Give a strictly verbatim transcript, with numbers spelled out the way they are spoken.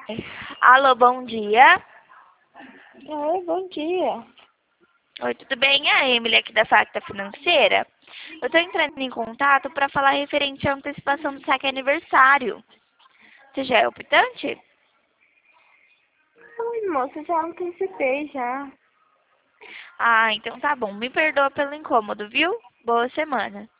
Alô, bom dia. Oi, bom dia. Oi, tudo bem? É a Emily aqui da Facta Financeira. Eu estou entrando em contato para falar referente à antecipação do saque aniversário. Você já é optante? Oi, moça, já antecipei já. Ah, então tá bom. Me perdoa pelo incômodo, viu? Boa semana.